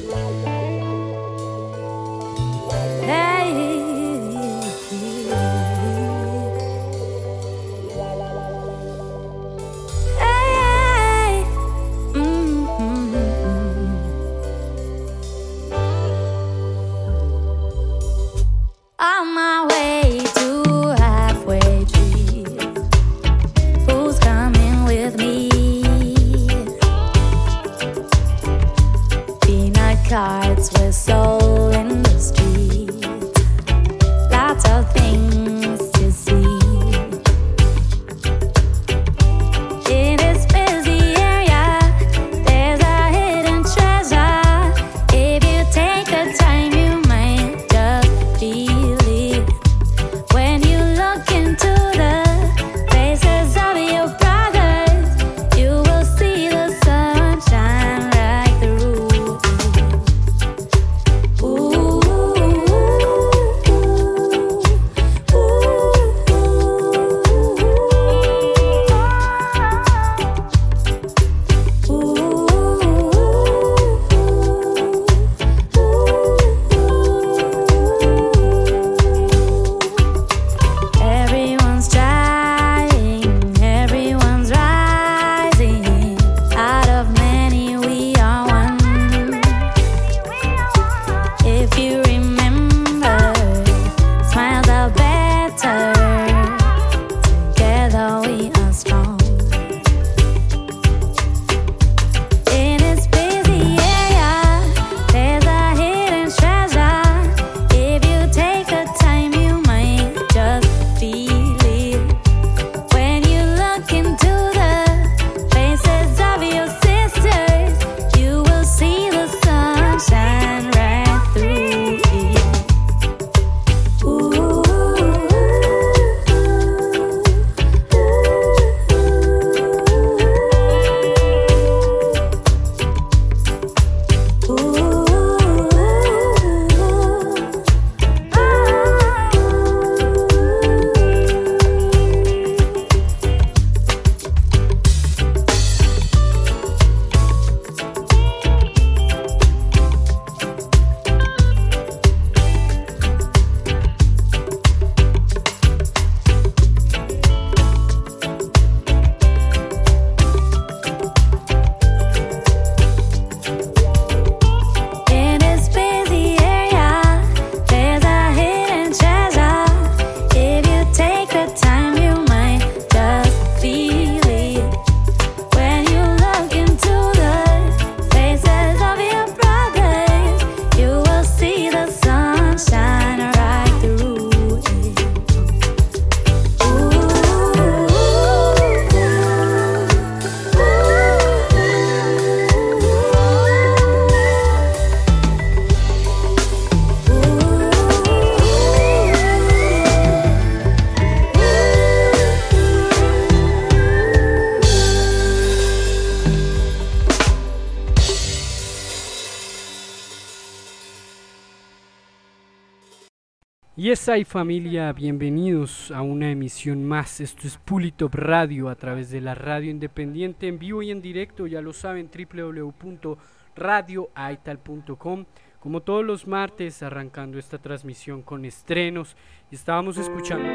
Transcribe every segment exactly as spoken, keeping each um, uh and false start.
Yes, hay familia, bienvenidos a una emisión más. Esto es Pulitop Radio a través de la radio independiente en vivo y en directo, ya lo saben, doble u doble u doble u punto radio aital punto com. Como todos los martes, arrancando esta transmisión con estrenos. Estábamos escuchando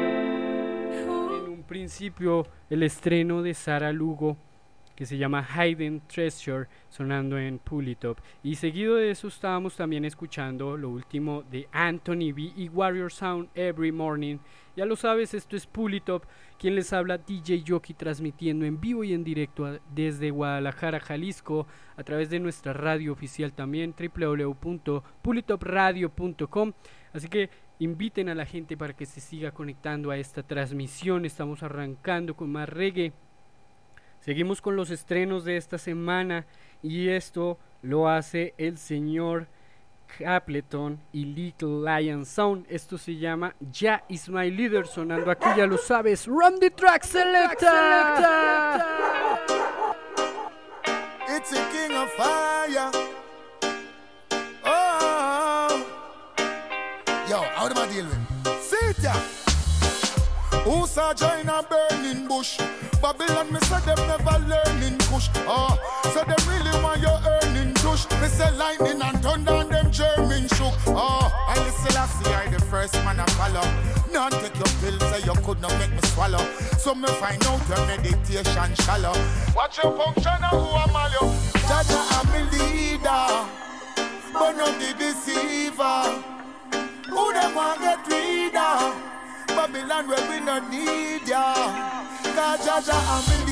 en un principio el estreno de Sara Lugo, que se llama Hidden Treasure, sonando en Pulitop, y seguido de eso estábamos también escuchando lo último de Anthony B y Warrior Sound, Every Morning. Ya lo sabes, esto es Pulitop, quien les habla, D J Yoki, transmitiendo en vivo y en directo a, desde Guadalajara, Jalisco, a través de nuestra radio oficial también, doble u doble u doble u punto pulitop radio punto com. Así que inviten a la gente para que se siga conectando a esta transmisión. Estamos arrancando con más reggae. Seguimos con los estrenos de esta semana y esto lo hace el señor Capleton y Little Lion Sound. Esto se llama Ya Is My Leader, sonando aquí, ya lo sabes. Run the track selector. It's a king of fire. Oh, yo, how do I deal with? Sit ya. Who saw join a burning bush? Babylon, me say them never learning push. Ah, so they really want your earning tush. Me say lightning and thunder don't make me swallow. So me find out your meditation shallow. Watch your function and who am I you? Jaja, I'm a leader, but not the deceiver. Who them want get reader? Babylon where we no need ya. Cause Jaja, I'm a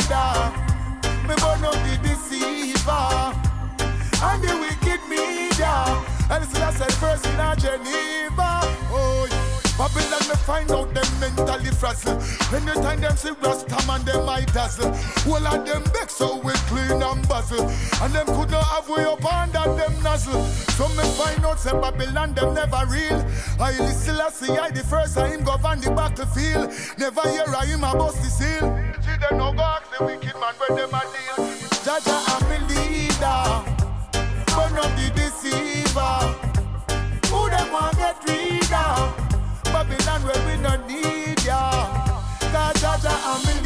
leader, me but not the deceiver. And the wicked media. And this is I said first in a Geneva. Oh, Babylon me find out them mentally frazzled. Anytime them see Rasta man them might dazzle. All of them back so we clean and buzzle. And them could not have way up under them nozzle. So me find out say Babylon them never real. I listen I see I the first time govern the battlefield. Never hear I him a bust the seal. See them no go ask the wicked man where them a deal. Jaja I'm a leader, but not the deceiver. Who them want get reader? Babylon where we no need ya. Cause Jaja I'm a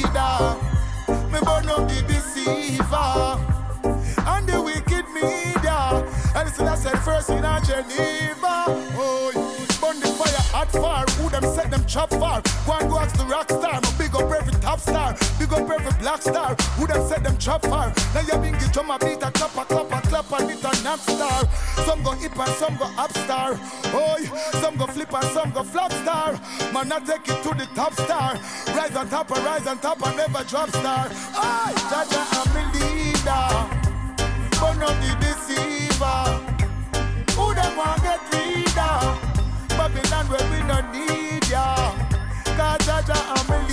leader, me but not the deceiver. And the wicked media. And this is I said first in a Geneva. Oh, burn the fire hot far. Who them set them chop far? One go ask the rock star. No big up every top star. Big up every black star. Who them set them chop far? Now you bring the drum a beat a clap a clap a clap and it a nap star. Some go hip and some go up star. Oh, some go flip and some go flop star. Man I take it to the top star. Rise on top and rise on top and never drop star. Oh, Jaja I'm a leader, but not the deceiver. Who them want get reader? Babylon where we no need ya. Cause Jaja I'm a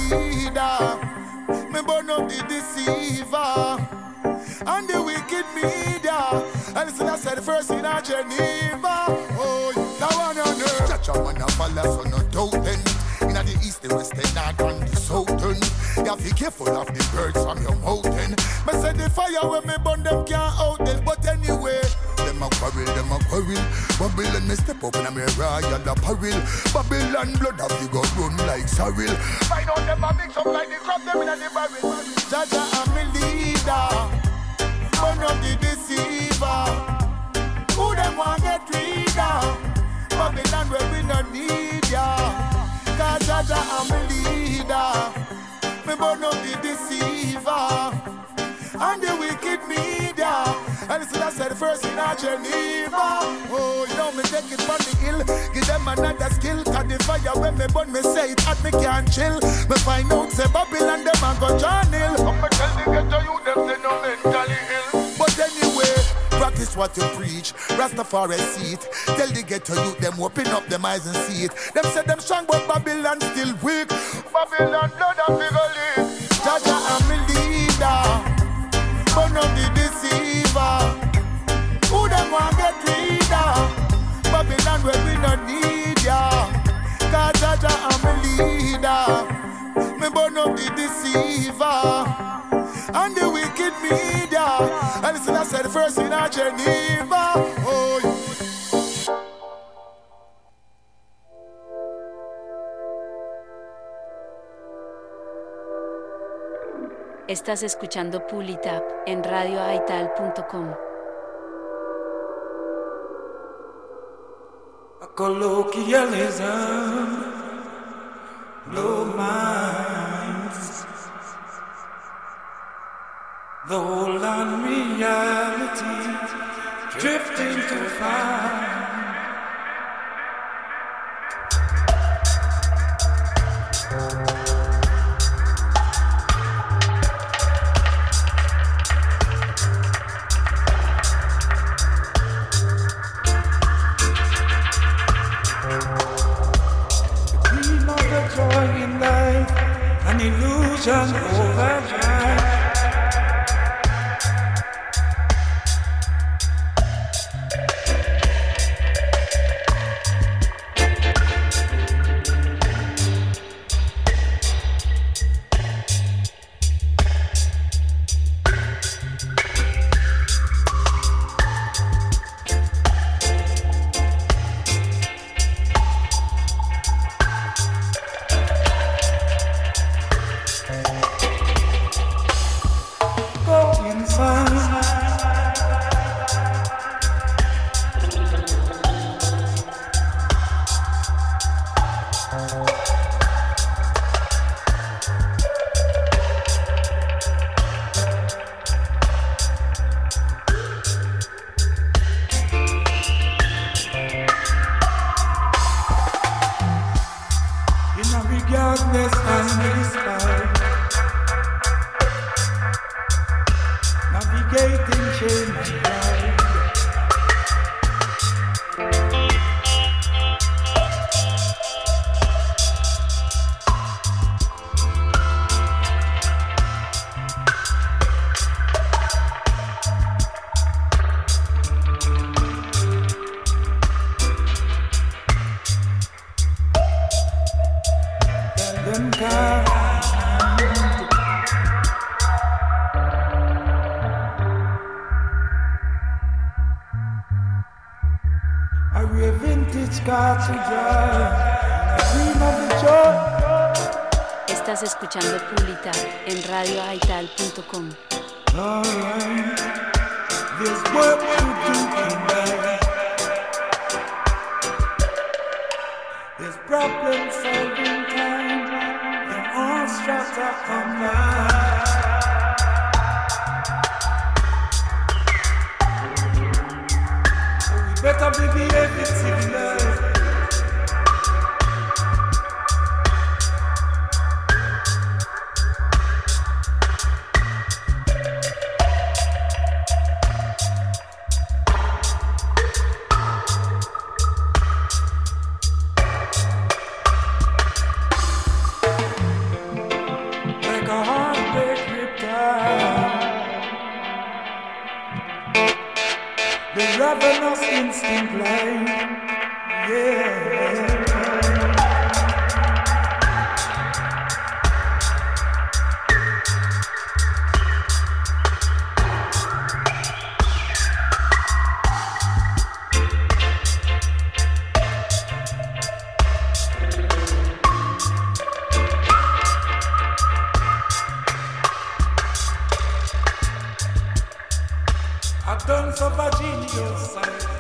leader, me burn up the deceiver. And the wicked media. And this is I said first in a Geneva. Oh, now one on earth. Jaja man a follow so no doubt then. Inna the east, the west, the north and the southern. You have to be careful of the birds from your mountain. Me say the fire when me burn them can't out them. But anyway, them a quarrel, them a quarrel. Babylon me step up in a me royal apparel. Babylon blood have you got run like sorrel. Find out them a mix up like the crab them inna the barrel. Jaja I'm a leader, burn up the deceiver. Who them want get reader? Babylon where we no need ya. Cause Jaja I'm a leader, me burn up the deceiver. And the wicked media. And this is I said first in a Geneva. Oh, you know me take it from the hill. Give them another skill. Cause the fire when me burn me say it hot me can't chill. Me find out say Babylon them a go John Hill. Come me tell the ghetto you them say no mentally ill. But anyway, practice what you preach. Rastafari see it. Tell the ghetto youth them open up them eyes and see it. Them say them strong but Babylon still weak. Babylon blood and bigger lead. Jaja I'm a leader, burn up the deceiver. Who them want get reader? Babylon where we no need ya. Cause Jaja I'm a leader, me burn up the deceiver. And the wicked media. And this is I said first in a Geneva. Oh, Estás escuchando Pull It Up en radio aital punto com. Colloquialism, blow minds. The whole unreality drifting to find. The dream of the joy in life, an illusion overdrive. I wear vintage cars to drive. I dream of the joy. Estás escuchando Pulitap en radio aital punto com. Alright, there's work to do tonight. There's problem solving time. And all strata online. So we better be behaving civilized. Ravenous instinct line, yeah. I've done so Virginia's.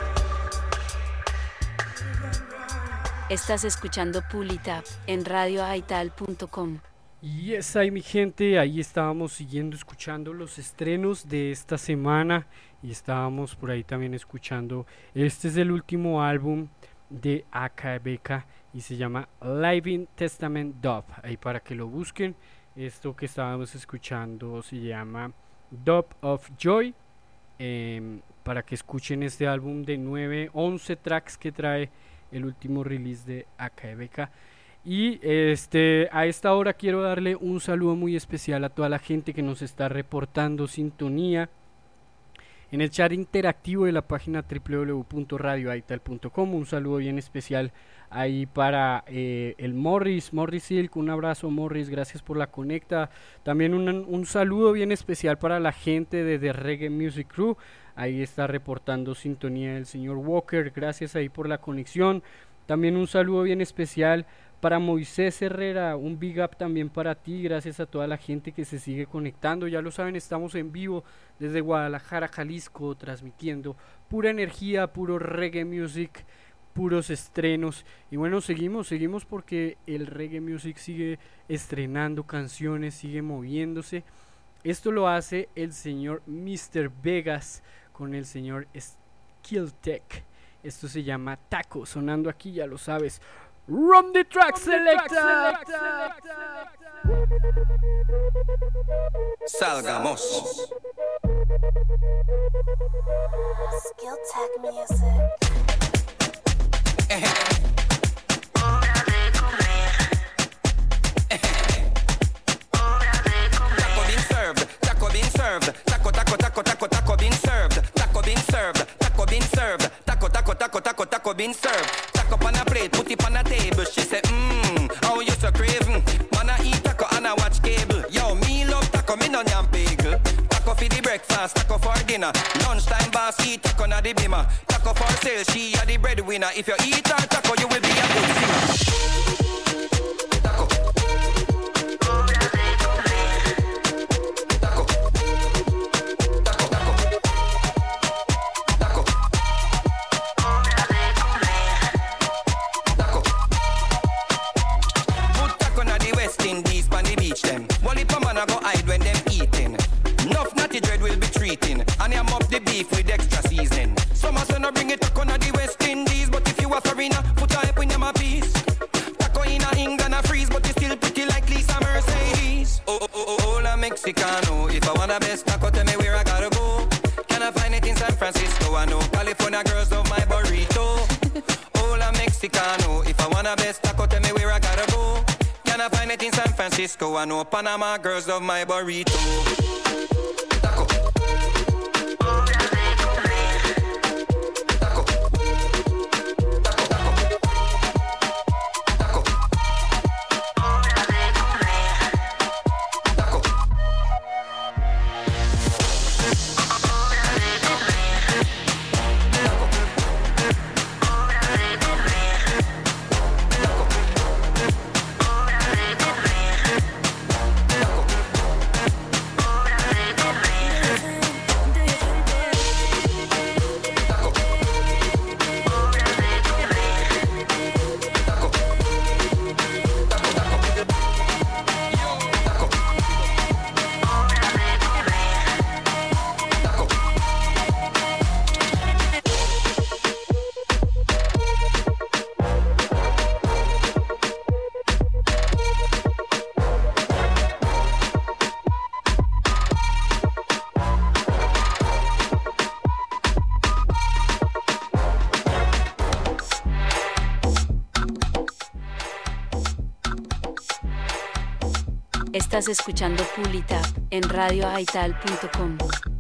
Estás escuchando Pulitap en radio aital punto com. Y es ahí mi gente, ahí estábamos siguiendo escuchando los estrenos de esta semana y estábamos por ahí también escuchando, este es el último álbum de Akebeka y se llama Living Testament Dub, ahí para que lo busquen. Esto que estábamos escuchando se llama Dub of Joy, eh, para que escuchen este álbum de nueve, once tracks que trae el último release de Akebeka. Y este, a esta hora quiero darle un saludo muy especial a toda la gente que nos está reportando sintonía en el chat interactivo de la página doble u doble u doble u punto radio aital punto com. Un saludo bien especial ahí para eh, el Morris, Morris Silk, un abrazo Morris, gracias por la conecta. También un, un saludo bien especial para la gente de The Reggae Music Crew, ahí está reportando sintonía el señor Walker, gracias ahí por la conexión. También un saludo bien especial para Moisés Herrera, un big up también para ti, gracias a toda la gente que se sigue conectando. Ya lo saben, estamos en vivo desde Guadalajara, Jalisco, transmitiendo pura energía, puro reggae music, puros estrenos. Y bueno, seguimos, seguimos porque el reggae music sigue estrenando canciones, sigue moviéndose. Esto lo hace el señor mister Vegas con el señor Skilltech. Esto se llama Taco, sonando aquí, ya lo sabes. Run the track selector. Salgamos. Skilltech music. Hora de comer. Taco being served. Taco being served. Taco, taco, taco, taco, taco being served. Taco being served. Taco being served. Taco, taco, taco, taco, taco being served. Taco on a plate, put it on a table. She said, mmm, how you so craving? Man, I eat taco and I watch cable. Yo, me love taco, me no yam bagel. Taco for the breakfast, taco for dinner. Lunchtime boss eat taco na the bimmer. Taco for sale, she are the breadwinner. If you eat her taco, you will be a good singer. Taco. Taco. Taco, taco. Taco. Taco. Put taco na the West Indies pan the beach them. Wally pa man a go hide when them eating. Enough natty dread will be treating. And I'm up the beef with extra seasoning. Some a say no bring it taco na the West Indies. But if you a foreigner, put a hype in them a piece. Taco in a England a freeze. But you still pretty like Lisa Mercedes. Oh, oh, oh, oh, hola Mexicano. If I want the best taco, tell me where I gotta go. Can I find it in San Francisco? I know California girls love my burrito. Hola Mexicano. If I want the best taco, tell me where I gotta go. Can I find it in San Francisco? I know Panama girls love my burrito. Taco. Taco. Taco, taco. Taco. Taco. Taco. Estás escuchando Pulitap en radio aital punto com.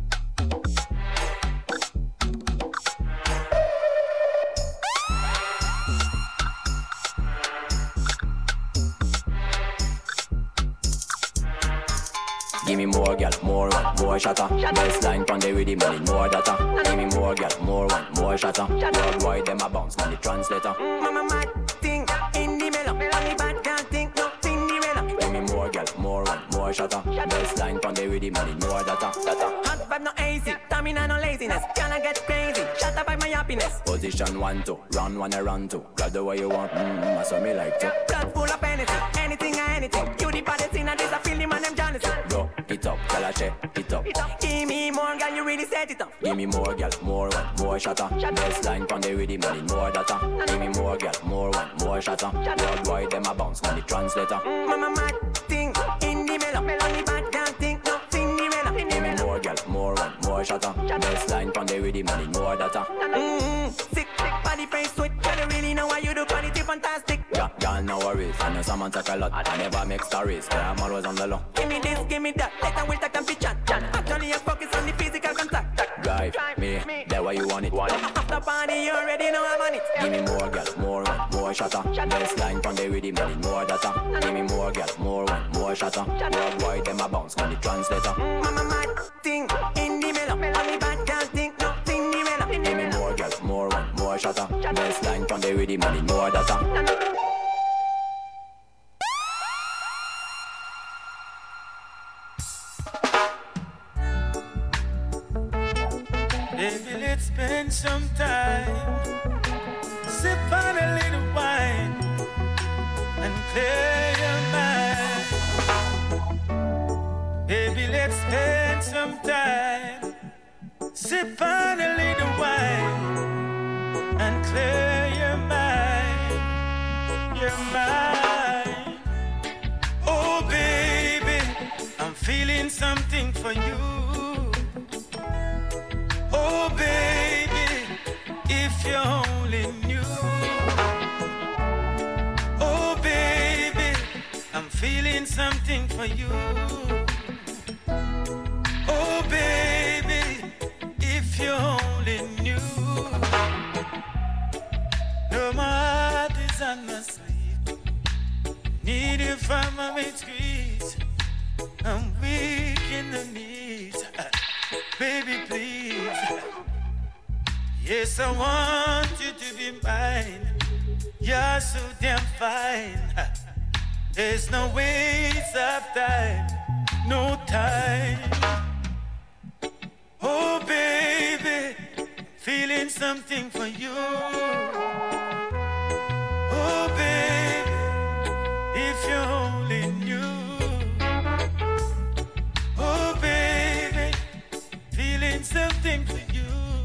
Give me more, girl, more one, more shatter. Best line pon the rhythm, I need more data. Give me more, girl, more one, more shatter. Worldwide, them a bounce, man, the translator. Mama mad thing in the mellow. Only bad girl think no Cinderella. Give me more, girl, more one, more shatter. Best line pon the rhythm, I need more data. Data. Hot vibe no easy, stamina no laziness. Can I get crazy? Shut up by my happiness. Position one, two, round one, and round two. Grab the way you want, mmm, that's what me like to. Blood full of anything, anything or anything. You the baddest in a this, I feel the man, them Jonathan. Go, it up, tell her check, it up. Give me more, girl, you really set it up. Give me more, girl, more one, more shatter. Best line pon the rhythm, I need more data. Give me more, girl, more one, more shatter. Worldwide, them a bounce, man, the translator. Mama mad thing in the mellow. Only bad girl think no Cinderella. Give me more, girl, more one, more shatter. Best line pon the rhythm, I need more data. Mm-hmm. Sick, sick, body face sweet. Girl, you really know what you do, quality fantastic. Yeah, girl, no worries. I know someone talk a lot. I never make stories, but I'm always on the low. Give me this, give me that. Later we'll talk and be chat. Actually, I focus on the physical contact. Drive me, that way you want it. After party, you already know I'm on it. Give me more, girl, more one, more shatter. Best line pon the rhythm, I need more data. Give me more, girl, more one, more shatter. Worldwide, them a bounce, man, the translator. Mama mad thing in the mellow. Only bad girl think no Cinderella. Give me more, girl, more one, more shatter. Best line pon the rhythm, I need more data. Baby, let's spend some time. Sip on a little wine and clear your mind. Baby, let's spend some time. Sip on a little wine and clear your mind. Your mind. Oh, baby, I'm feeling something for you. Oh, baby, if you only knew. Oh, baby, I'm feeling something for you. Oh, baby, if you only knew. No, my heart is on my sleeve. Need you from my squeeze. I'm weak in the knees. Baby, please. Yes, I want you to be mine. You're so damn fine. There's no waste of time. No time. Oh, baby, feeling something for you. Oh, baby, if you only knew. Oh, baby, feeling something for you.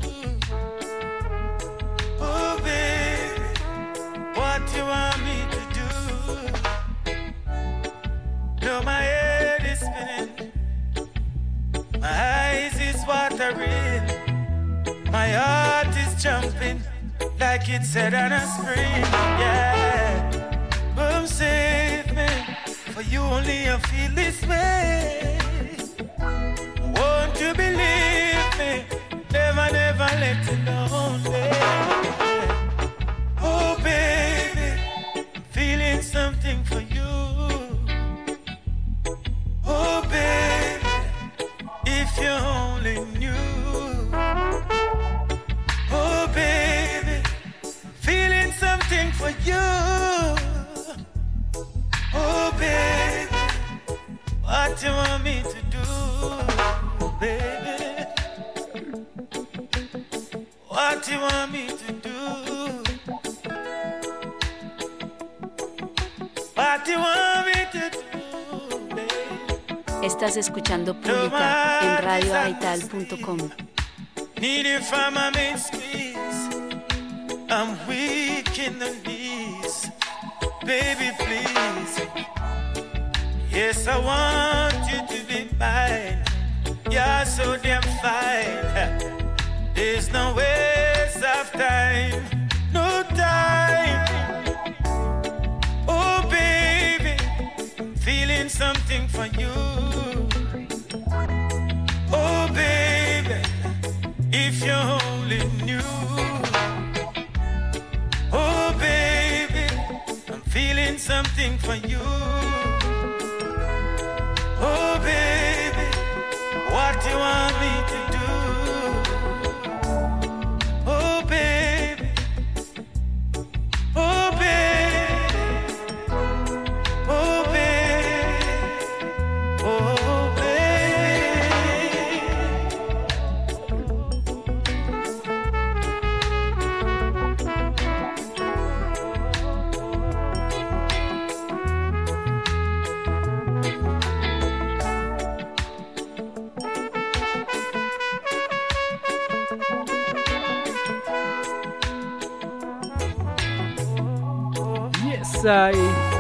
Oh, baby, what you want me to do? No, my head is spinning, my eyes is watering, my heart is jumping like it's set on a spring. Yeah, boom, save me, for you only I feel this way. Won't you believe me? Never, never let you lonely. Oh, baby, feeling something for you. Oh, baby, if you only knew. Oh, baby, feeling something for you. Oh, baby, what you want me to do, baby? What you want me to do? What you want me to do, baby? Estás escuchando Pulitap en radio aital punto com. Need you from my main squeeze. I'm weak in the knees. Baby, please. Yes, I want you to be mine. You're so damn fine. There's no waste of time. No time. Oh, baby, feeling something something for you. Oh, baby, if you only knew. Oh, baby, I'm feeling something for you. Oh, baby, what you want me to do? Oh, baby, oh, baby, oh, baby, oh, baby. Yes, I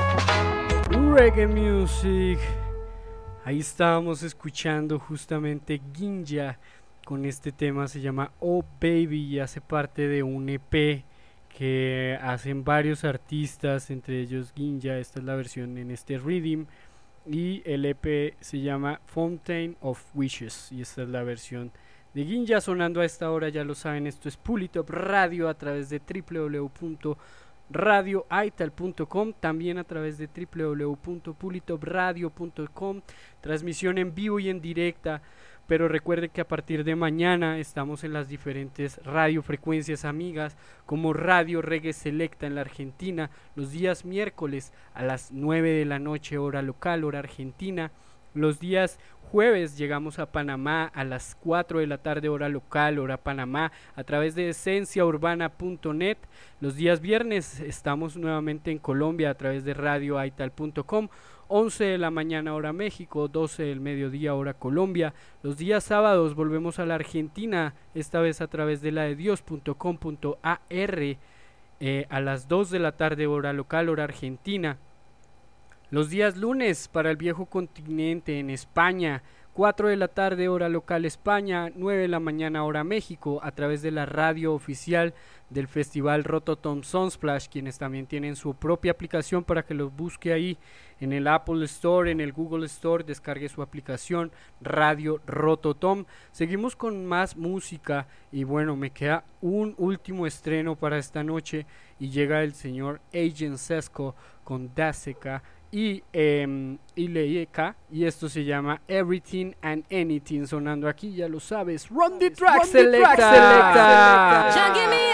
Reggae Music. Ahí estábamos escuchando justamente Ginja con este tema, se llama Oh Baby y hace parte de un E P que hacen varios artistas, entre ellos Ginja. Esta es la versión en este rhythm y el E P se llama Fountain of Wishes y esta es la versión de Ginja sonando a esta hora. Ya lo saben, esto es Pulitop Radio a través de w w w punto radio aital punto com, también a través de w w w punto pulitop radio punto com, transmisión en vivo y en directa. Pero recuerde que a partir de mañana estamos en las diferentes radiofrecuencias amigas, como Radio Reggae Selecta en la Argentina, los días miércoles a las nueve de la noche hora local, hora argentina. Los días jueves llegamos a Panamá a las cuatro de la tarde hora local, hora Panamá, a través de esencia urbana punto net. Los días viernes estamos nuevamente en Colombia a través de radio aital punto com, once de la mañana hora México, doce del mediodía hora Colombia. Los días sábados volvemos a la Argentina, esta vez a través de la de dios punto com punto a r, eh, a las dos de la tarde hora local, hora Argentina. Los días lunes para el viejo continente en España, cuatro de la tarde hora local España, nueve de la mañana hora México, a través de la radio oficial del festival Rototom Sunsplash, quienes también tienen su propia aplicación para que los busque ahí en el Apple Store, en el Google Store, descargue su aplicación Radio Rototom. Seguimos con más música y bueno, me queda un último estreno para esta noche y llega el señor Agent Sesco con Daseka y eh, Ileika, y esto se llama Everything and Anything, sonando aquí, ya lo sabes. Run the track, selecta. Jah give me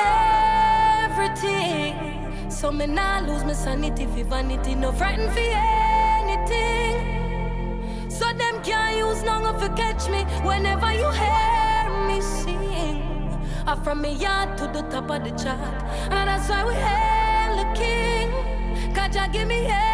everything, so me nah lose my sanity for vanity, no frightened for anything. So them can't use nothing to catch me whenever you hear me sing. I'm from me yard to the top of the chart, and that's why we hail the king. 'Cause Jah give me everything.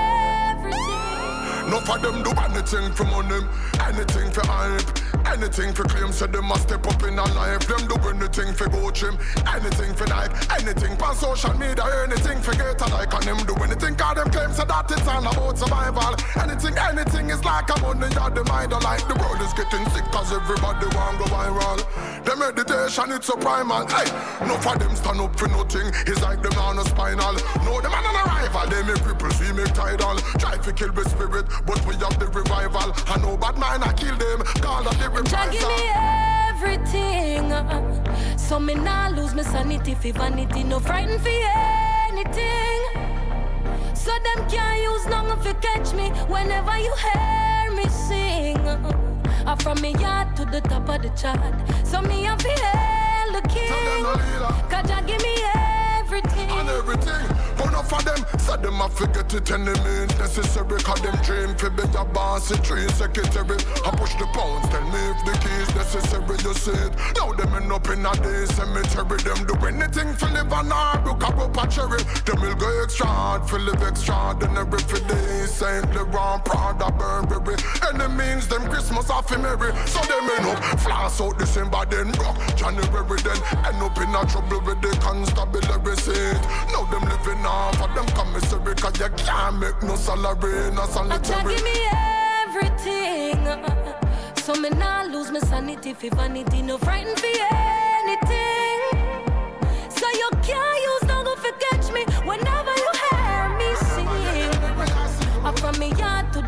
No for them do anything for money, anything for hype, anything for claim, so them must step up in a life. Them do anything for go trim, anything for night, anything for social media, anything for get a like, and them do anything cause them claim, so that it's all about survival. Anything, anything is like a money, you're the mind, like the world is getting sick cause everybody want go viral. The meditation, it's a primal, hey, no for them stand up for nothing, it's like them on a spinal. No, them on an arrival, they make cripples, we make tidal. Try to kill the spirit, but we have the revival. I know bad mind, I kill them, call that the reprisal. Jah give me everything, so me nah lose my sanity for vanity, no frightened for anything. So them can't use nothing to catch me whenever you hear me sing. I'm from me yard to the top of the chart, so me have to hail the king. 'Cause Jah give me everything and everything. But enough of them said them I forget it and it means necessary. Cause them dream for be a boss and tree secretary. I push the pounds, tell me if the keys necessary, you see it. Now them end up in a day cemetery. Them do anything for live on our book up a cherry. Them will go extra hard for live extraordinary for days. Saint Laurent, Prada, Burberry. And it means them Christmas off in Merry. So them end up flash out December then rock January then end up in a trouble with the constabulary seat. Now them living off of them commissary. Cause you can't make no salary, no sanitary. Give me everything, so me nah lose my sanity for vanity, no frightened for anything. So you can't use nothing to catch me whenever you hear me sing. I'm from me yard to the top of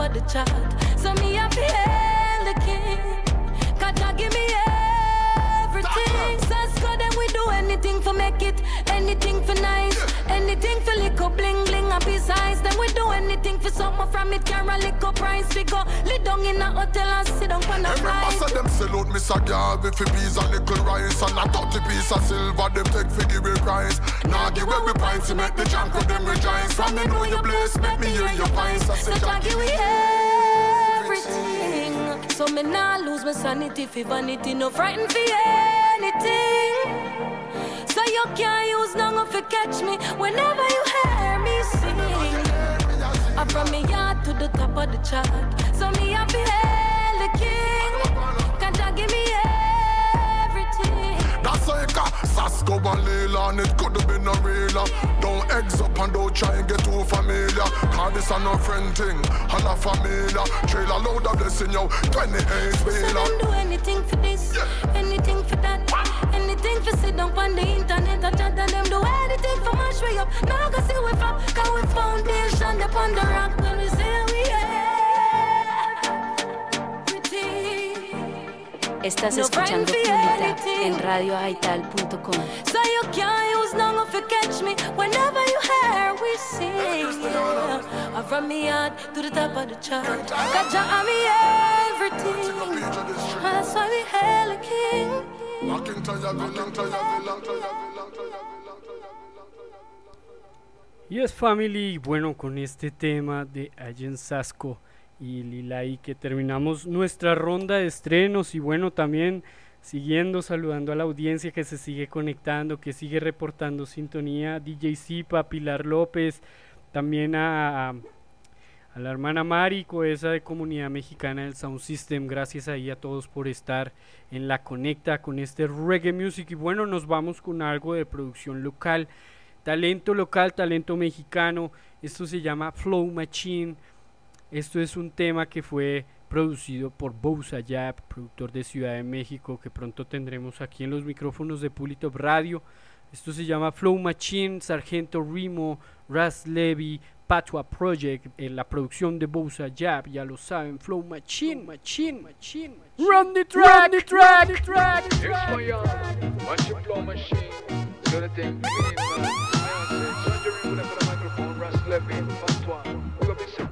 of the chart. So me I feel the king. Cause Jah give me everything. Sasko then we do anything for make it, anything for nice, anything for little bling bling. And besides, then we do anything for something from it. Carry a little price. We go lit down in a hotel and sit down on a flight. Remember say them sell out me Saga with a piece of little rice and a thirty piece of silver. Them take for give me price. Now give away pints to make the junk of them rejoice. From me know you bless, make me hear your pints. I say Jah give me everything. So me nah lose my sanity for vanity. No frightened for anything. So you can't use none to catch me whenever you hear me sing. I'm from me yard to the top of the chart. So me I feel the king. Can Jah give me everything. that's like a Sasko and Leila, and it could have been a realer. Don't eggs up and don't try and get too familiar. Cause this a no friend thing, a la familia. Trailer load of blessing yo, twenty-eight So wheeler. them do anything for this, yeah. Anything for that, anything for sit down on the internet and chat. And them do anything for mash way up. Now go see we flop, cause we foundation up on the rock. When we say we everything. Estás No escuchando friend for Pulita anything. en radio aital punto com. So you can't use none to catch me whenever you hear we sing. Yeah. I'm from me yard to the top of the chart. Cause Jah have me everything. And that's why we hail a king. Walking to your villain, to your villain, to your villain, to your villain. Yes Family, bueno, con este tema de Agent Sasko y Lilay que terminamos nuestra ronda de estrenos. Y bueno, también siguiendo saludando a la audiencia que se sigue conectando, que sigue reportando sintonía, D J Zipa, Pilar López, también a, a, a la hermana Marico, esa de Comunidad Mexicana del Sound System. Gracias ahí a todos por estar en la conecta con este reggae music. Y bueno, nos vamos con algo de producción local, talento local, talento mexicano. Esto se llama Flow Machine. Esto es un tema que fue producido por Bousa Yap, productor de Ciudad de México, que pronto tendremos aquí en los micrófonos de Pulitop Radio. Esto se llama Flow Machine, Sargento Rimo, Ras Levy, Patwa Project, en la producción de Bousa Yap, ya lo saben, Flow Machine, Machine, Machine, Machine. Run the track, run the track, the track, the track. Watch your flow machine, do the thing, believe man. I say, Sargento Rimo for the microphone, Ras Levy, Patwa, we gonna be sick.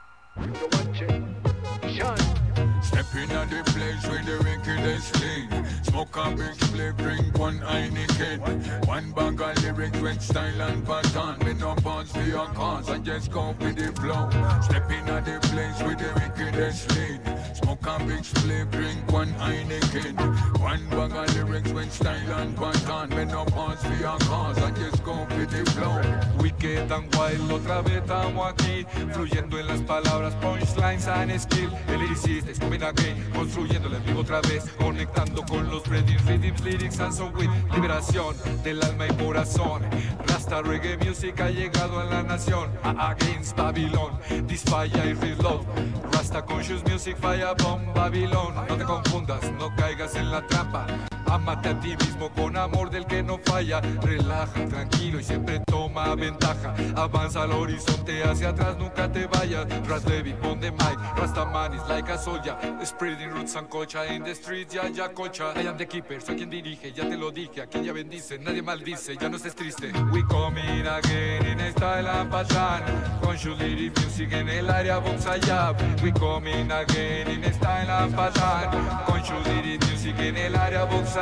You watch it, shine. Step in at the place where the wickedest lead. Smoke a big split, drink one Heineken. One bag of lyrics with style and pattern. Me no pause for your cause, I just go with the flow. Step in at the place where the wickedest lead. Smoke a big split, drink one Heineken. One bag of lyrics with style and pattern. Me no pause for your cause, I just go with the flow. Wicked and wild, otra vez estamos aquí, fluyendo en las palabras, punchlines and skill. El lyricist es coming again, construyendo el vivo otra vez, conectando con los readings, rhythms, lyrics and so with liberación del alma y corazón. Rasta reggae music ha llegado a la nación, against Babylon, this fire y reload. Rasta conscious music, fire bomb Babylon. No te confundas, no caigas en la trampa. Ámate a ti mismo con amor del que no falla. Relaja, tranquilo y siempre toma ventaja. Avanza al horizonte, hacia atrás nunca te vayas. Ras Levy, pon the mic, Rastaman is like a soldier. Spreading roots and culture in the streets, ya ya cocha. I am the keeper, soy quien dirige, ya te lo dije. A quien ya bendice, nadie maldice, ya no estés triste. We coming again in style and pattern. Conscious lyric music en el área Boxayab. We coming again in style and pattern. Conscious lyric music en el área Boxayab.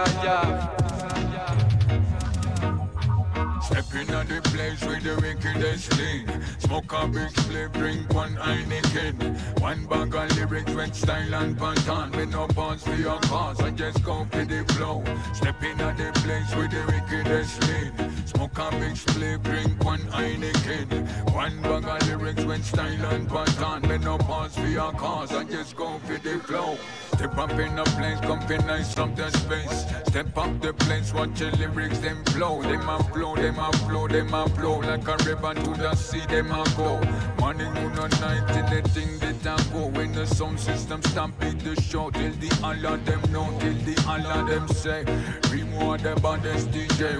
Step in at the place where the wickedest lead. Smoke a big split, drink one Heineken. One bag of lyrics with style and pattern. With no pause for your cause, I just go for the flow. Step in at the place where the wickedest lead. Smoke a big split, drink one Heineken. One bag of lyrics with style and pattern. With no pause for your cause, I just go for the flow. Step up in the place, company nice from the space. Step up the place, watch the lyrics, them flow. Them a flow, them a flow, them a flow. Like a river to the sea, them a go. Morning, noon, and night, till the thing that I go. When the sound system stampede the show, till the all of them know, till the all of them say, Remo the baddest D J. When we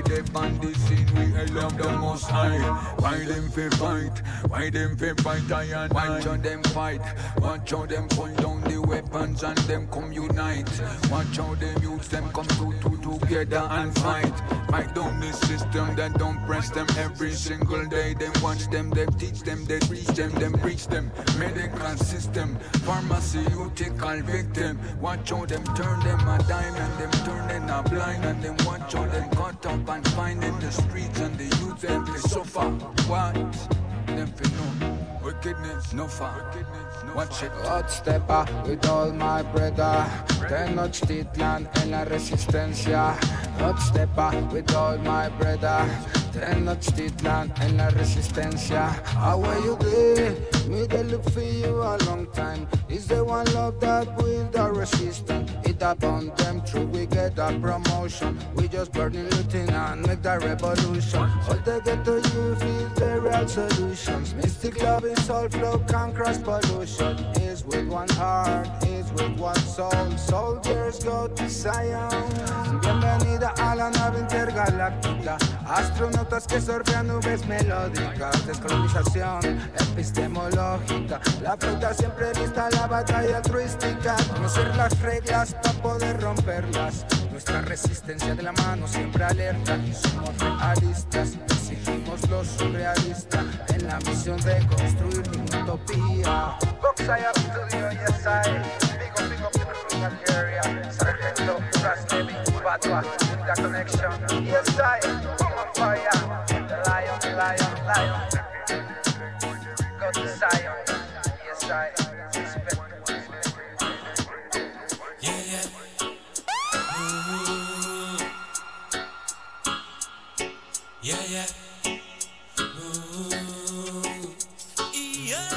they on the scene, we hell up the most high. Why them fi fight? Why them fi fight I and I? Watch how them fight. Watch how them pull down the weapons and them come unite. Watch how them use them come to, to together and fight. Fight down the system that don't press them every single day. Them watch them, them teach them, they reach them, them reach them. Medical system, pharmaceutical victim. Watch how them turn them a dime and them turn them a blind. And them watch how them cut up and find in the streets. And the youth them they suffer. What? Them fi know wickedness, no far. Watch it. Hot stepper with all my brother. Tenochtitlan en la resistencia. Hot stepper with all my brother. Tenochtitlan en la resistencia. How are you there? Me they look for you a long time. Is the one love that build the resistance? It upon them true we get a promotion. We just burning looting and make the revolution. All they get to you feel the real solutions. Mystic love is all flow can cross pollution. Is with one heart, is with one soul. Soldiers go to Zion. Bienvenida a la nave intergaláctica. Astronautas que surfean nubes melódicas. Descolonización epistemológica. La flauta siempre lista, la batalla altruística. Conocer las reglas para poder romperlas. Nuestra resistencia de la mano siempre alerta. Somos realistas, exigimos lo surrealista. En la misión de construir una utopía. Boxaya Studio, yes I. Big up, big up, people from that area. Sargento, Raslevi, Batwa, in the connection. Yes I, on fire. The lion, the lion, lion. Go to Zion. Yes I. Yeah, yeah. Ooh. Yeah, yeah. Ooh. Yeah.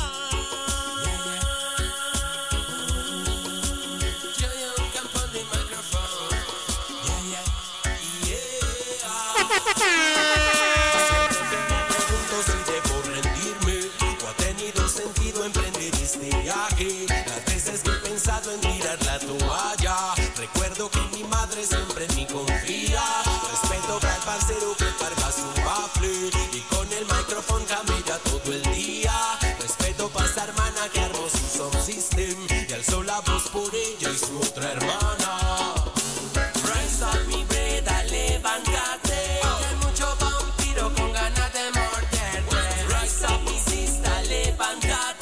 Las veces que he pensado en tirar la toalla, recuerdo que mi madre siempre en mí confía. Respeto para el parcero que carga su bafle y con el micrófono camella todo el día. Respeto para esta hermana que armó su sound system y alzó la voz por ella y su otra hermana. Rise up mi breda, levántate, que hay mucho vampiro con ganas de morderte. Rise up mi sista, levántate.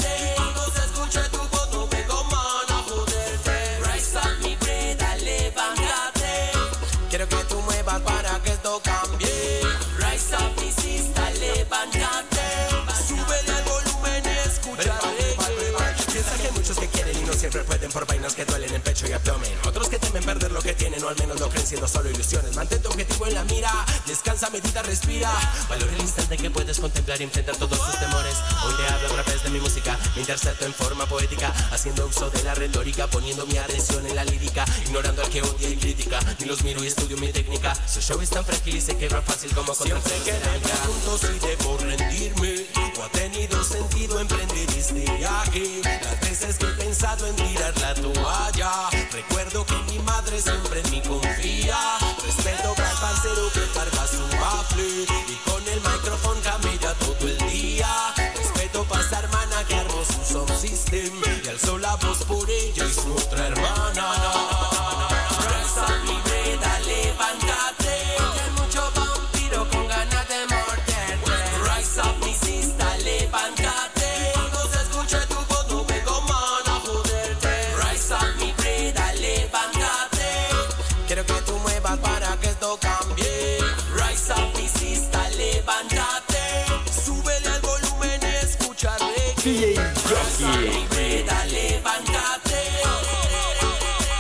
Quiero que tú muevas para que esto cambie. Rise up, mi sista, levántate. Súbele al volumen y escúchale. Piensa que hay muchos que quieren y no siempre pueden por vainas que duelen en pecho y abdomen. Otros que temen perder lo que tienen o al menos lo creen siendo solo ilusiones. Mantén tu objetivo en la mira. Descansa, medita, respira. Valora el instante que puedes contemplar y enfrentar todos tus temores. Hoy te hablo a través de mi música. Me intercepto en forma poética, haciendo uso de la retórica, poniendo mi atención en la lírica, ignorando al que odia y critica. Ni los miro y estudio mi técnica. Su show es tan frágil y se quebra fácil como con siempre que me pregunto si debo rendirme o ha tenido sentido emprender este viaje. Las veces que he pensado en tirar la toalla, recuerdo que mi madre siempre en mí confía. Respeto para el parcero que carga su bafle y con el micrófono camella todo el día. Respeto para esta hermana que armó su sound system y alzó la voz por ella y su otra hermana. Reza mi breda, levántate, que hay mucho vampiro con ganas de morderte. Rise up mi sista, levántate, cuando se escuche tu voz no vengo man a joderte. Rise up mi breda, levántate, quiero que tú muevas para que esto cambie. Rise up mi sista, levántate, súbele al volumen y escúchale. Rise up mi breda, levántate.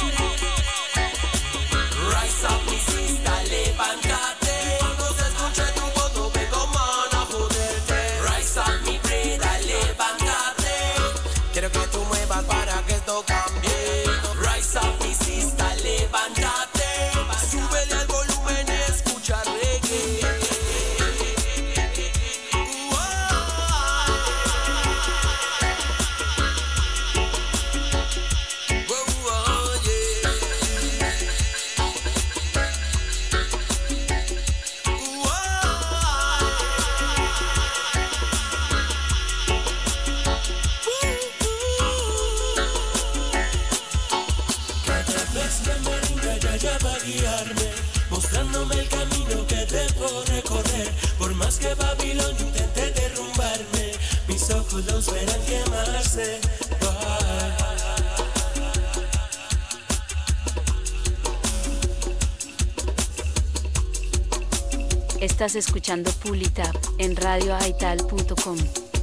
de Babilón intenté derrumbarme, mis ojos los verán quemarse. Estás escuchando Pulitap en radio aital punto com.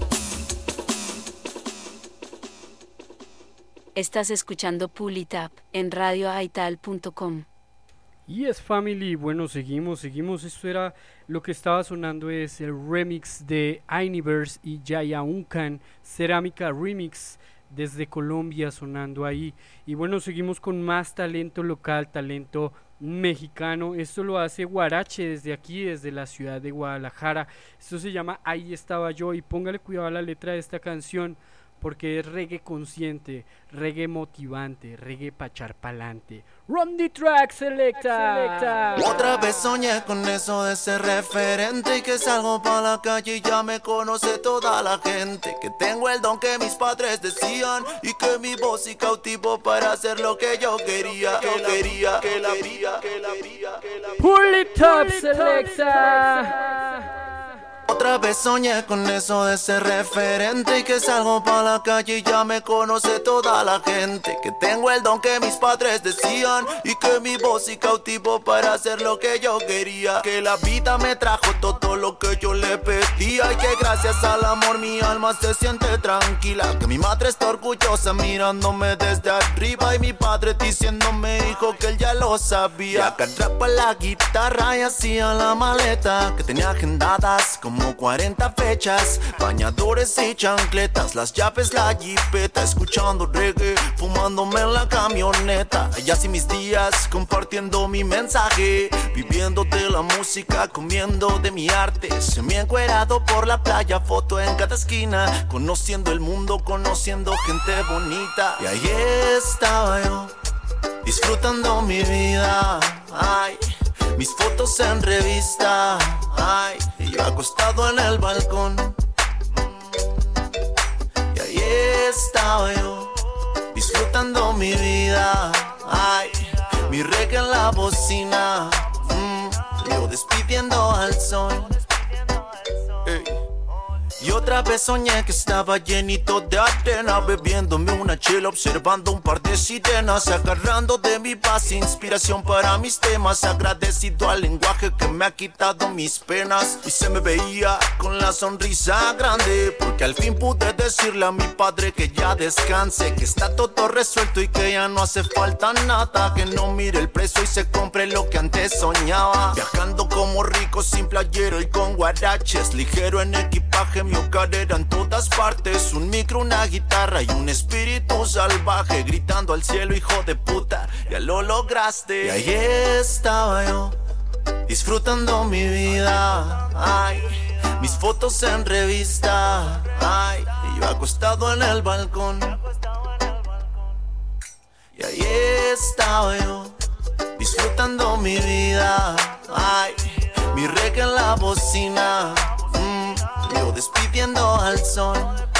Estás escuchando Pulitap en radio aital punto com. Yes Family, bueno, seguimos, seguimos, esto era, lo que estaba sonando es el remix de Universe y Jaya Uncan, Cerámica Remix, desde Colombia sonando ahí, y bueno, seguimos con más talento local, talento mexicano. Esto lo hace Guarache desde aquí, desde la ciudad de Guadalajara. Esto se llama Ahí Estaba Yo, y póngale cuidado a la letra de esta canción, porque es reggae consciente, reggae motivante, reggae pa' echar pa'lante. Run the track, selecta, selecta. Otra vez soñé con eso de ser referente, y que salgo pa' la calle y ya me conoce toda la gente, que tengo el don que mis padres decían, y que mi voz y cautivo para hacer lo que yo quería. Yo quería, que la vida, que la vida, que la vida. Pull it up, selecta. Otra vez soñé con eso de ser referente, y que salgo pa' la calle y ya me conoce toda la gente, que tengo el don que mis padres decían, y que mi voz y cautivo para hacer lo que yo quería. Que la vida me trajo todo lo que yo le pedía, y que gracias al amor mi alma se siente tranquila. Que mi madre está orgullosa mirándome desde arriba, y mi padre diciéndome, hijo, que él ya lo sabía. Agarraba la guitarra y hacía la maleta, que tenía agendadas como cuarenta fechas, bañadores y chancletas, las llaves, la jipeta, escuchando reggae, fumándome en la camioneta. Y así mis días, compartiendo mi mensaje, viviendo de la música, comiendo de mi arte, semi-encuerado por la playa, foto en cada esquina, conociendo el mundo, conociendo gente bonita. Y ahí estaba yo, disfrutando mi vida, ay, mis fotos en revista, ay, y yo acostado en el balcón. Y ahí estaba yo, disfrutando mi vida, ay, mi reggae en la bocina, mm, yo despidiendo al sol. Ey. Y otra vez soñé que estaba llenito de arena, bebiéndome una chela, observando un par de sirenas, agarrando de mi paz inspiración para mis temas, agradecido al lenguaje que me ha quitado mis penas. Y se me veía con la sonrisa grande, porque al fin pude decirle a mi padre que ya descanse, que está todo resuelto y que ya no hace falta nada, que no mire el precio y se compre lo que antes soñaba. Viajando como rico sin playero y con guaraches, ligero en equipaje, mi hogar era en todas partes, un micro, una guitarra y un espíritu salvaje, gritando al cielo, hijo de puta, ya lo lograste. Y ahí estaba yo, disfrutando mi vida, ay, mis fotos en revista, ay, y yo acostado en el balcón. Y ahí estaba yo, disfrutando mi vida, ay, mi reggae en la bocina, mm, yo despidiendo al sol.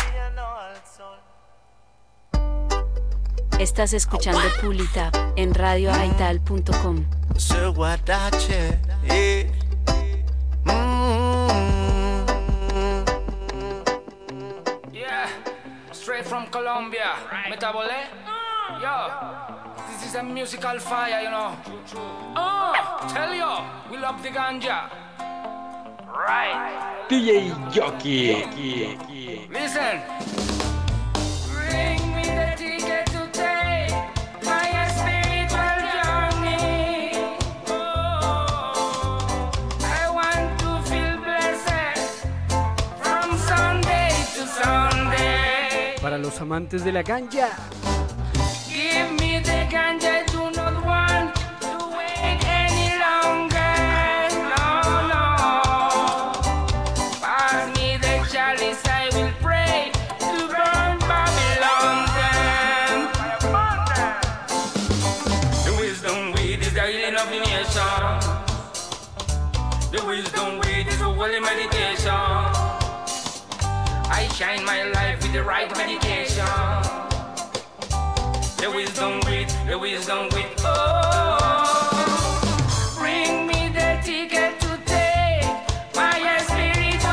Estás escuchando Pulitap en radio aital punto com. Soy Guarache, eh. mm. Yeah, straight from Colombia, Metabole. Yo, this is a musical fire, you know. Oh, tell you, we love the ganja. Right. D J Jockey. Listen. Bring me the ticket to take my spiritual journey. Oh, I want to feel blessed from Sunday to Sunday. Para los amantes de la ganja. Give me the ganja, I do not want to wait any longer. No, no. Pass me the chalice, I will pray to burn Babylon down. The wisdom weed is the healing of the nation. The wisdom weed is a holy meditation. I shine my life with the right medication. The wisdom weed, the wisdom weed, oh. Bring me the ticket to take my spiritual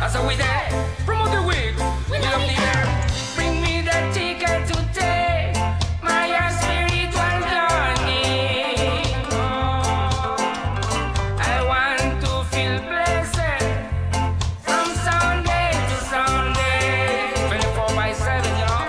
I saw we there, promote the weed, we love the air. Bring me the ticket to take my spiritual journey. Oh, I want to feel blessed from Sunday to Sunday, twenty-four by seven, you know.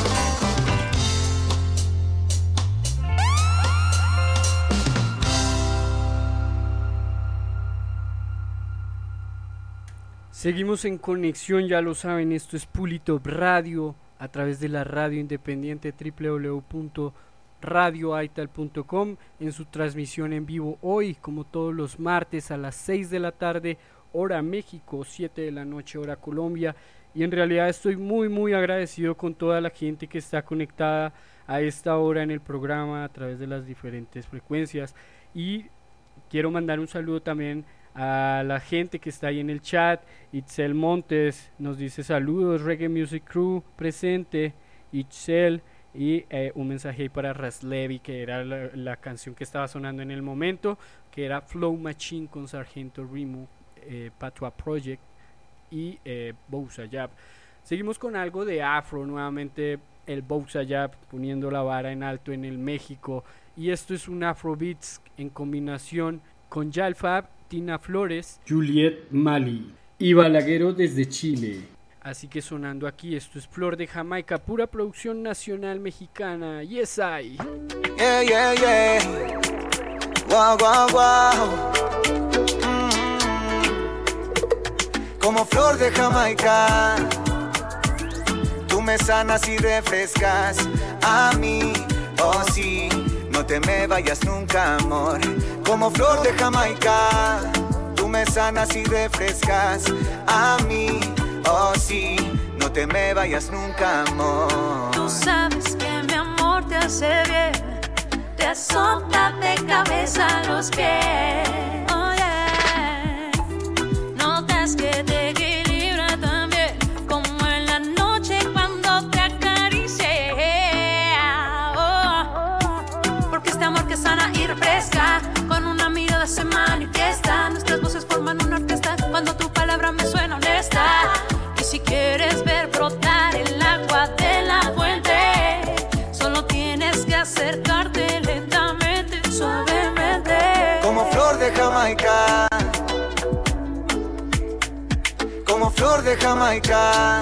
Seguimos en conexión, ya lo saben, esto es Pulitop Radio a través de la radio independiente doble u doble u doble u punto radio aital punto com en su transmisión en vivo hoy, como todos los martes a las seis de la tarde, hora México, siete de la noche, hora Colombia. Y en realidad estoy muy muy agradecido con toda la gente que está conectada a esta hora en el programa a través de las diferentes frecuencias. Y quiero mandar un saludo también a la gente que está ahí en el chat. Itzel Montes nos dice saludos, Reggae Music Crew presente, Itzel, y eh, un mensaje ahí para Raslevi, que era la, la canción que estaba sonando en el momento, que era Flow Machine con Sargento Rimo, eh, Patois Project y eh, Bouzayab. Seguimos con algo de afro, nuevamente el Bouzayab poniendo la vara en alto en el México, y esto es un Afrobeats en combinación con Yalfab, Tina Flores, Juliet Mali y Balaguero desde Chile. Así que sonando aquí, esto es Flor de Jamaica, pura producción nacional mexicana. Yes, I. Yeah, yeah, yeah. Wow, wow, wow. Mm-hmm. Como flor de Jamaica, tú me sanas y refrescas a mí. Oh, sí, no te me vayas nunca, amor. Como flor de Jamaica, tú me sanas y refrescas a mí. Oh sí, no te me vayas nunca, amor. Tú sabes que mi amor te hace bien, te azota de cabeza a los pies. Oh yeah, notas que te equilibra también, como en la noche cuando te acaricie. Oh, porque este amor que sana y refresca, con una mirada se manifiesta. Nuestras voces forman una orquesta cuando tu palabra me suena honesta. Y si quieres ver brotar el agua de la fuente, solo tienes que acercarte lentamente, suavemente. Como flor de Jamaica, como flor de Jamaica.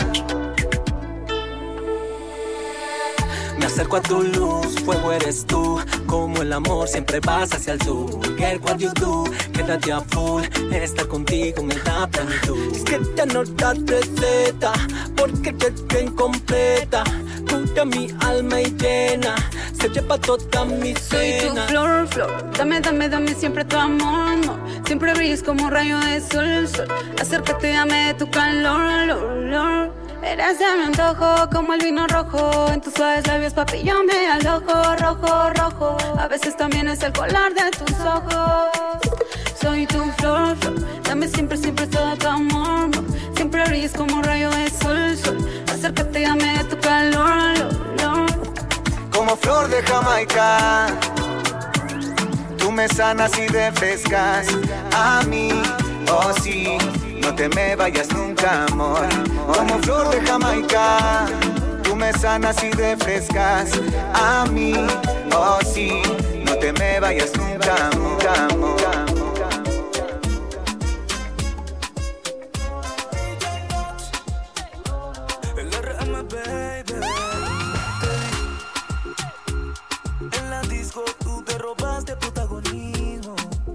Me acerco a tu luz, fuego eres tú. Como el amor siempre vas hacia el sur. Girl, what you do, quédate a full. Estar contigo me da plenitud. Es que ya no da receta, porque te ven completa. Cura mi alma y llena, se lleva toda mi cena. Soy tu flor, flor, dame, dame, dame siempre tu amor, amor. Siempre brillas como un rayo de sol, sol. Acércate, dame tu calor, lor, lor. Eres de mi antojo, como el vino rojo. En tus suaves labios, papi, yo me alojo. Rojo, rojo, a veces también es el color de tus ojos. Soy tu flor, flor, dame siempre, siempre todo tu amor, amor. Siempre brillas como un rayo de sol, sol. Acércate, dame tu calor, lor, lor. Como flor de Jamaica, tú me sanas y refrescas a mí. Oh sí, no te me vayas nunca, amor. Como flor de Jamaica, tú me sanas y refrescas a mí. Oh sí, no te me vayas nunca, nunca, amor. El R M, baby. En la disco tú te robaste protagonismo.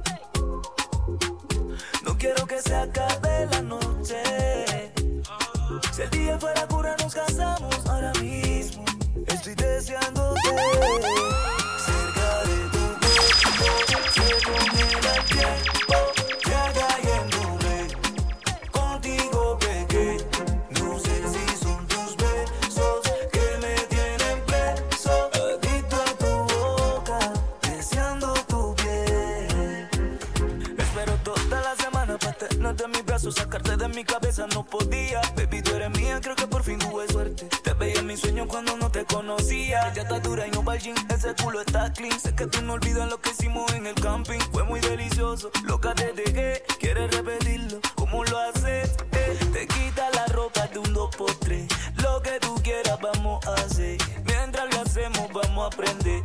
No quiero que se acabe la noche. Si el día fuera cura nos casamos ahora mismo. Estoy deseándote cerca de tu cuerpo. Se congela el tiempo, te haga y enduré. Contigo pequé. No sé si son tus besos que me tienen preso. Adicto a tu boca, deseando tu piel. Espero toda la semana para tenerte en mi brazo. paso, sacarte de mi cabeza no podía. Baby, tú eres mía, creo que por fin tuve suerte. Te veía en mis sueños cuando no te conocía. Ya está dura y no va al gym, ese culo está clean. Sé que tú no olvidas lo que hicimos en el camping. Fue muy delicioso, loca te dejé. ¿Quieres repetirlo? ¿Cómo lo haces? Eh, te quita la ropa de un dos por tres. Lo que tú quieras vamos a hacer. Mientras lo hacemos vamos a aprender.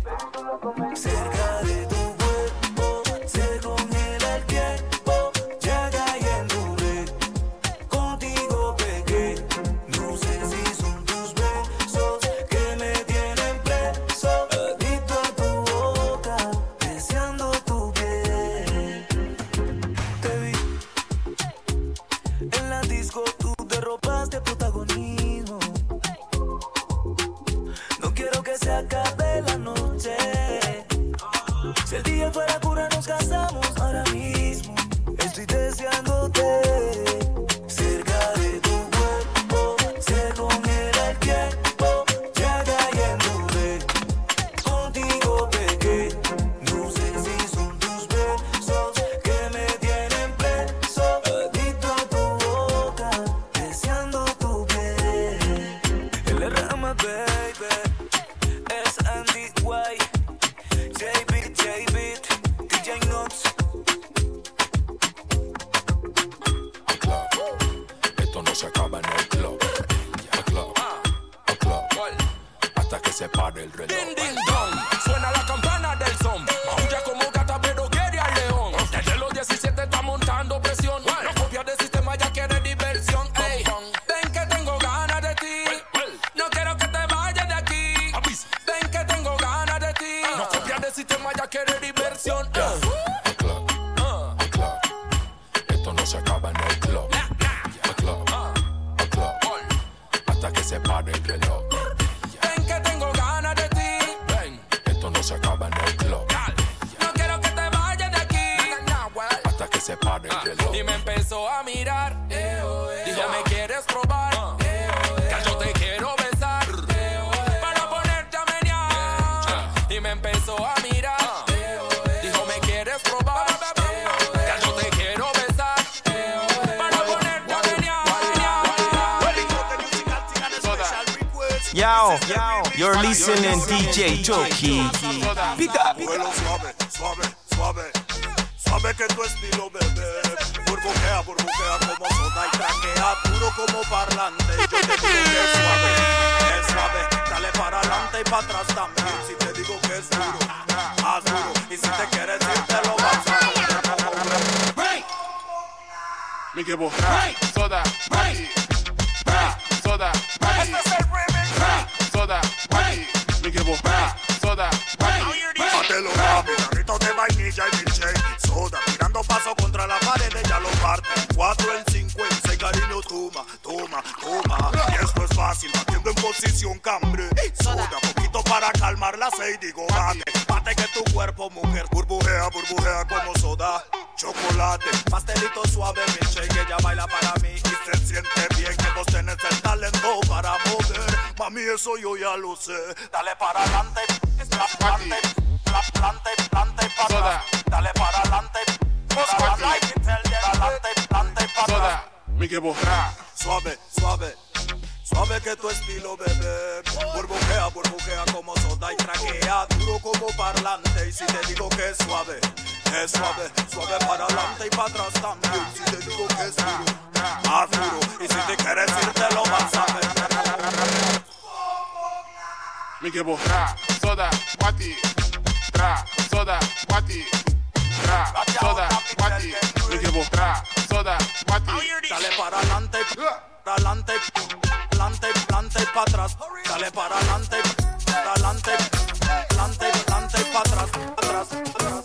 Cerca de tu cuerpo se congela el tiempo. Ya caí en tu red. Contigo pegué. No sé si son tus besos que me tienen preso. Adicto a tu boca, deseando tu piel. Te vi en la disco, tú te robaste protagonismo. No quiero que se acabe la noche. Si el día fuera cura nos casamos ahora mismo. Estoy deseándote. Cerca de tu cuerpo se congela el tiempo. Ya caí en tu red. Contigo pegué. No sé si son tus besos que me tienen preso. Adicto a tu boca, deseando tu piel. El R M, baby, es Andy White. J-Beat, J-Beat, D J Nuts. Esto no se acaba en el club. El club, el club. Hasta que se pare el reloj. Ding, ding, dong. Suena la campana del son. Maulla como gata pero quiere al león. Desde los diecisiete está montando presión. No copia del sistema, ya quiere diversión. Ey, ven que tengo ganas de ti. No quiero que te vayas de aquí. Ven que tengo ganas de ti. No copia del sistema, ya quiere diversión. El club, el club. Esto no se acaba en el club. El club, el club. Hasta que se pare el reloj. Ven que tengo ganas de ti. Ven. Esto no se acaba en el club. No quiero que te vayas de aquí. Hasta que se pare el reloj. Y me empezó a mirar. Dijo, ¿me quieres probar? Que yo te quiero besar. Para ponerte a menear. Y me empezó a mirar. Dijo, ¿me quieres probar? Que yo te quiero besar. Para ponerte a menear. Yo, you're listening D J Chucky. Pick up, pick Vuelo up. suave, suave, suave. Suave que tu estilo, bebé. Burbujea, burbujea como soda y traquea duro como parlante. Yo te digo que es suave, es suave. Dale para adelante y para atrás también. Si te digo que es duro, más duro. Y si te quieres ir, te lo vas a comer como un break. Mi que vos, soda, aquí, soda, aquí, soda, aquí, mi que vos, soda, aquí. Pátelo rápido, rito de vainilla y milkshake. Soda, tirando paso contra la pared, ya lo parte. Cuatro en cinco, en seis, cariño, toma, toma, toma. Y esto es fácil, batiendo en posición cambre. Soda, poquito para calmar la sed, digo bate. Bate que tu cuerpo, mujer, burbujea, burbujea como soda. Chocolate, pastelito suave, milkshake, ella baila para mí. Y se siente bien que vos tenés el talento para mover. Mami, eso yo ya lo sé. Dale para adelante, plante, plante, plante, para atrás. Dale para adelante, para adelante, plante, plante, para atrás. Mi que vos, Suave, suave, suave que tu estilo, bebé. Burbujea, burbujea como soda y traquea duro como parlante. Y si te digo que es suave, es suave, suave para adelante y para atrás también. Si te digo que es duro, más duro. Y si te quieres ir, te lo vas a ver. mi que vos, soda, guati, tra, soda, guati, tra, soda, guati, mi que vos, soda, guati. Dale para adelante, para adelante, plante, plante y para atrás. Dale para adelante, para adelante, plante, plante y para atrás, atrás, atrás.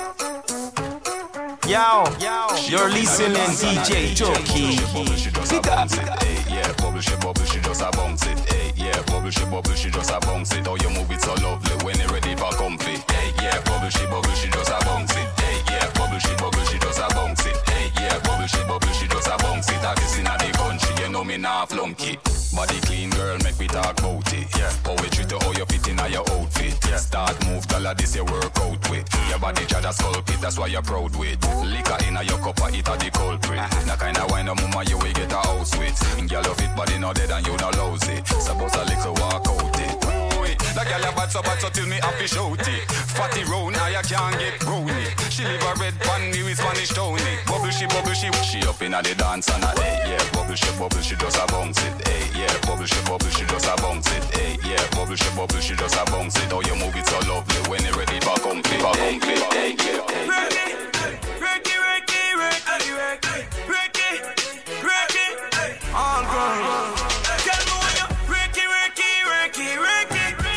Yo, you're listening D J Chucky. Pick up, pick up. Yeah, bubble she bubble she just a bounce it. Hey, yeah, bubble she bubble she just a bounce it. How you move it so lovely when you ready for comfy. Hey, yeah, bubble she bubble she just a bounce it. Hey, yeah, bubble she bubble she just a bounce it. Hey, yeah, bubble she bubble she just a bounce it. I guess inna the country you know me nah flunk it. Body clean girl, make we talk about it. Yeah. How we treat you, how you fit in your outfit. Yeah. Start move, dollar this your workout with. Your body charge a sculpt it, that's why you're proud with. Liquor in your cup, it a the culprit. Uh-huh. That kind of wine a mama you will get a house with. In girl of it, body no dead and you no lousy. Suppose a little walk out it. That girl a bad so bad so till me happy shout it. Fatty round, now you can't get brownie. She live a red panty with Spanish Tony. Bubble she, bubble she, she up inna the dance and a hey, yeah. Bubble she, bubble she just a bounce it, hey, yeah. Bubble she, bubble she just a bounce it, hey, yeah. Bubble she, bubble she just a bounce it. Oh, you move it so lovely when you ready for comfy, for comfy, hey, yeah. Ricky, Ricky, Ricky, Ricky, Ricky, Ricky, Ricky, all grown. Tell me when you Ricky, Ricky, Ricky, Ricky.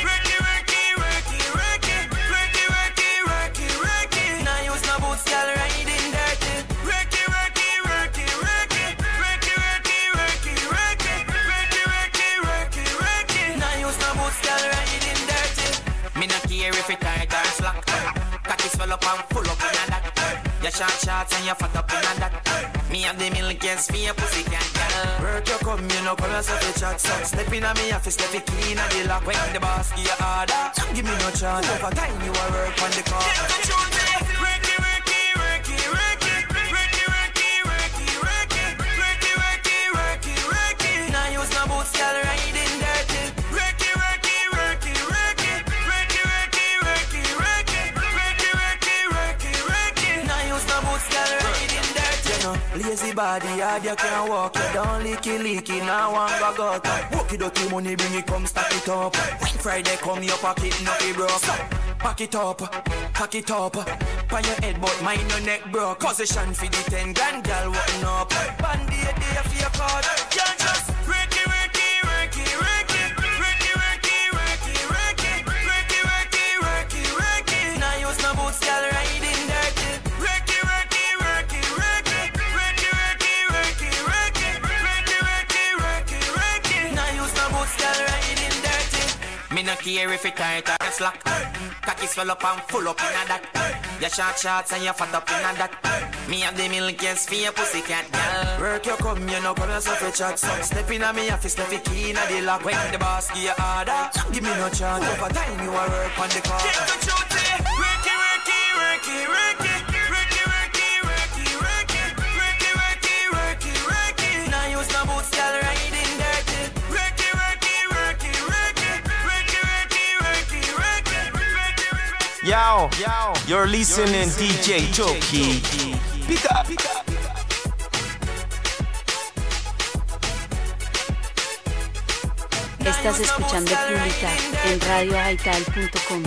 If it tight or slack, cocky swell up and full up in a that. Your short shorts and your fat up in a that. Me have the milkiest for your pussy can't get. Work your come, you know, come yourself a chat. So step in on me office, step it clean at the lock. When the boss give you order, don't give me no chance. Over time you a work on the car. Ricky, Ricky, Ricky, Ricky, Ricky, Ricky, Ricky, Ricky, Ricky, Ricky, Ricky, Ricky. Now use no boots, girl, riding dirty. Ricky, Ricky, Ricky, Ricky. Lazy body, hard you can't walk. You don't leaky, leaky, now one go got. Walk it dirty money, bring it, come stack it up. When Friday come, your pocket not be broke. Pack it up, pack it up. Pan your head, but mine your neck broke. Position for the ten grand, girl, walking up. Bandy a day for your card. Can't just Ricky, Ricky, Ricky, Ricky, Ricky, Ricky, Ricky, Ricky, Ricky, Ricky, Ricky, Ricky. Now use no boots, girl, riding dirty. Ricky, Ricky, Ricky, Ricky. Me no care if it tight or slack. Cocky swell up and full up in a that. Your short shorts and your fat up in a that. Me have the milkiest for your pussy cat, girl. Work your come, you know, come yourself a chat. So step in on me office, step it key in the lock. When the boss give you order, don't give me no chance. Over time you a work on the car. Get the truth, Ricky, Ricky, Ricky, Ricky, Ricky, Ricky, Ricky, Ricky, Ricky, Ricky, Ricky, Ricky. Now use no boots, girl, riding dirty. Ricky, Ricky, Ricky, Ricky, Ricky, Ricky, Ricky, Ricky, Ricky. Yo, yo, you're listening D J Chucky. Pick up, pick up. Estás escuchando Pública en radio aital punto com.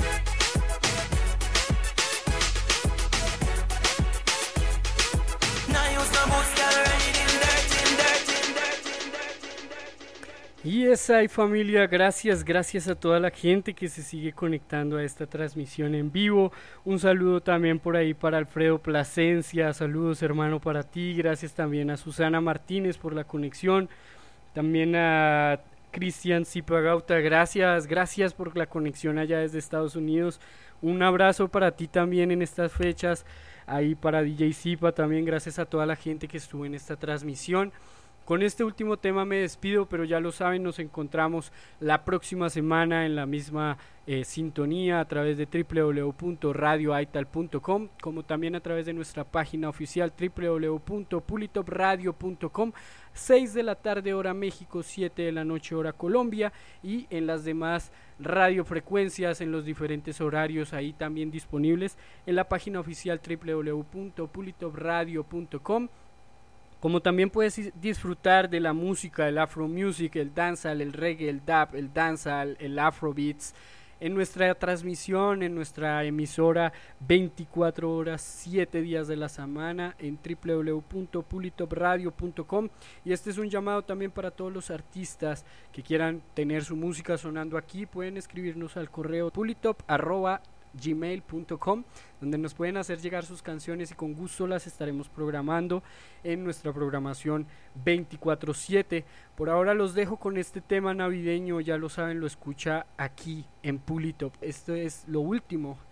Y esa ahí, familia, gracias, gracias a toda la gente que se sigue conectando a esta transmisión en vivo. Un saludo también por ahí para Alfredo Plasencia, saludos hermano para ti, gracias también a Susana Martínez por la conexión, también a Cristian Zipagauta, gracias, gracias por la conexión allá desde Estados Unidos. Un abrazo para ti también en estas fechas, ahí para D J Zipa también, gracias a toda la gente que estuvo en esta transmisión. Con este último tema me despido, pero ya lo saben, nos encontramos la próxima semana en la misma eh, sintonía a través de doble u doble u doble u punto radio aital punto com, como también a través de nuestra página oficial doble u doble u doble u punto pulitop radio punto com, seis de la tarde hora México, siete de la noche hora Colombia, y en las demás radiofrecuencias en los diferentes horarios ahí también disponibles en la página oficial doble u doble u doble u punto pulitop radio punto com. Como también puedes disfrutar de la música, el afro music, el dancehall, el reggae, el dub, el dancehall, el afrobeats en nuestra transmisión, en nuestra emisora veinticuatro horas, siete días de la semana en doble u doble u doble u punto pulitop radio punto com. Y este es un llamado también para todos los artistas que quieran tener su música sonando aquí, pueden escribirnos al correo pulitop arroba gmail punto com, donde nos pueden hacer llegar sus canciones y con gusto las estaremos programando en nuestra programación veinticuatro siete. Por ahora los dejo con este tema navideño, ya lo saben, lo escucha aquí en Pulitop. Esto es lo último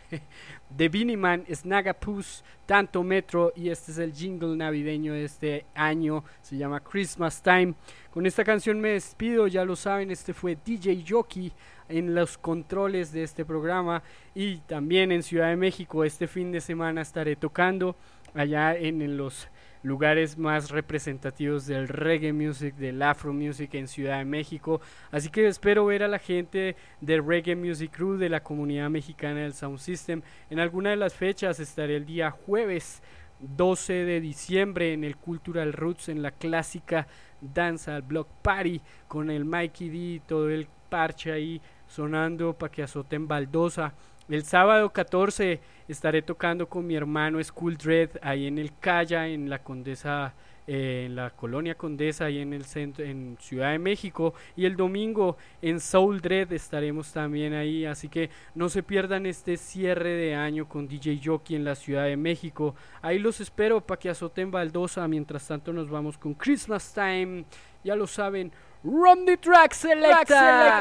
de Beenie Man, Snagapuss, Tanto Metro, y este es el jingle navideño de este año, se llama Christmas Time. Con esta canción me despido, ya lo saben, este fue D J Jockey en los controles de este programa, y también en Ciudad de México este fin de semana estaré tocando allá en, en los lugares más representativos del reggae music, del afro music en Ciudad de México, así que espero ver a la gente del Reggae Music Crew, de la comunidad mexicana del Sound System. En alguna de las fechas estaré el día jueves doce de diciembre en el Cultural Roots, en la clásica danza Block Party, con el Mikey D y todo el parche ahí sonando para que azoten baldosa. El sábado catorce estaré tocando con mi hermano School Dread ahí en el Calla, en la Condesa, eh, en la colonia Condesa, ahí en el centro, en Ciudad de México, y el domingo en Soul Dread estaremos también ahí, así que no se pierdan este cierre de año con D J Jockey en la Ciudad de México. Ahí los espero para que azoten baldosa. Mientras tanto nos vamos con Christmas Time, ya lo saben. Run the track selecta.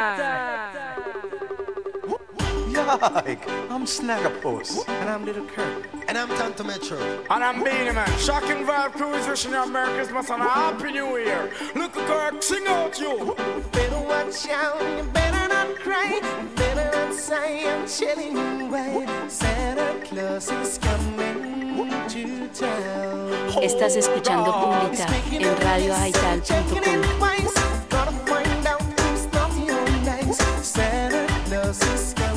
Yike, I'm Snagapuss. And I'm Little Kirk. And I'm Tanto Metro. And I'm Beenie Man. Shocking Vibe Crew is wishing you a Merry Christmas and a Happy New Year. Look, Kirk, sing out you. Better watch out, you better not cry, you better not sigh, I'm telling you why. Santa Claus is coming to town. Estás escuchando Pulita en radio aital punto com. Gotta find out who's naughty or nice. Santa Claus is coming.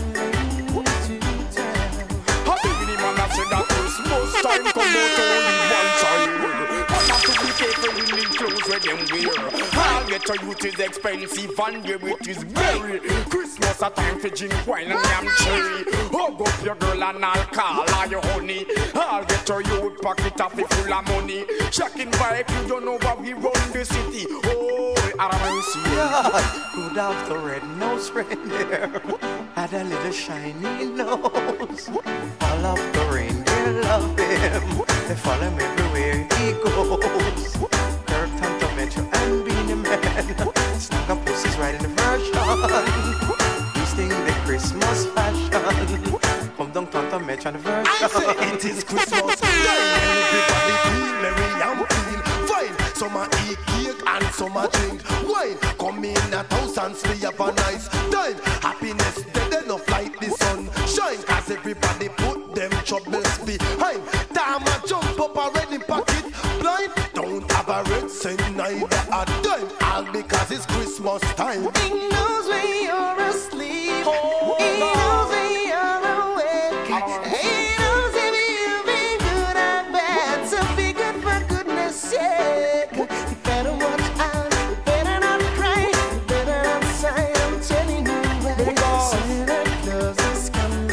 Christmas time come out only one time. But have to be careful with the clothes where them wear. I'll get a youth is expensive and there it is very. Christmas a time for gin, wine and yam cherry. Hug up your girl and I'll call her your honey. I'll get a youth pocket of it full of money. Checking bike, you don't know how we run the city. Oh, I don't see Yeah, good after red nose reindeer had a little shiny nose. All of the reindeer love him. They follow him everywhere he goes. Kirk, Tanto Metro, and Beenie Man. Snagapuss is right in the version. He's sing the Christmas fashion. Come down, Tanto Metro, and the version. I say it is Christmas time. Everybody feel merry and feel fine. Some a eat cake and some a drink wine. Come in a thousand, we have a nice time. Happiness dead enough like the sun shine. Cause everybody put them troubles behind. Time a jump up a red in pocket blind. Don't have a red cent neither a dime. All because it's Christmas time. He knows when you're asleep. Oh, he knows when you're awake. He knows if you've been good or bad. So be good for goodness sake. You better watch out. You better not cry. You better not sigh. I'm telling you why. Santa Claus is coming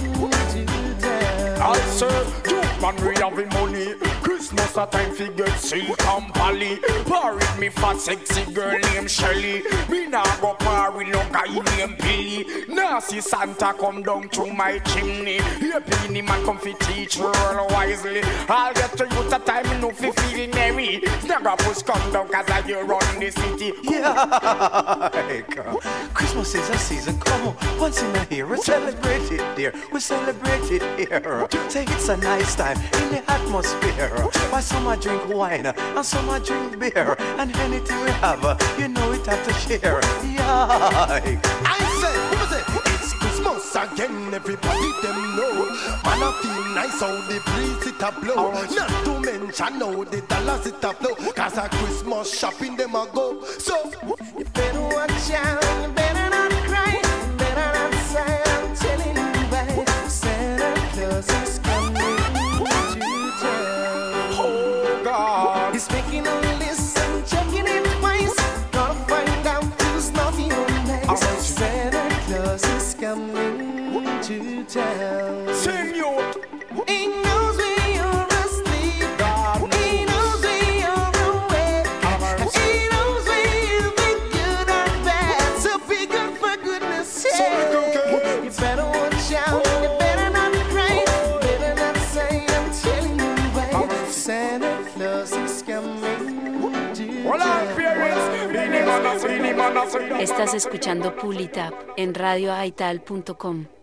to town. I said, you man, we having money. Christmas a time fi get silk and pally. Par with me fat sexy girl named Shelly. Me nah go par with no guy named Billy. Nah see Santa come down through my chimney. Here Beenie Man come fi teach real wisely. I'll get to you the time you know fi feel merry. Snagapuss come down cause I you run the city. Yeah, Christmas is a season, come on, once in a year. We celebrate it, dear. We celebrate it here. Say it's a nice time in the atmosphere. Why some a drink wine and some a drink beer, and anything we have, you know it have to share. Yeah. I say, who say it's Christmas again? Everybody them know. Man, I feel nice how the breeze it a blow. Not to mention how the dollars it a flow. Cause a Christmas shopping them a go. So you better watch out. You better not cry. You better not sigh. I'm telling you why. Santa Claus is coming to town. Oh God, he's making a list and checking it twice. Gotta find out who's naughty or nice. Santa Claus is coming to town. Sing you. He knows when you're asleep. God he knows when you're awake. He knows when you've been good or bad. So be good for goodness sake. You better watch out. You better not cry. You better not say I'm telling you why. Santa Claus is coming to town. Estás escuchando Pulitap en radio aital punto com.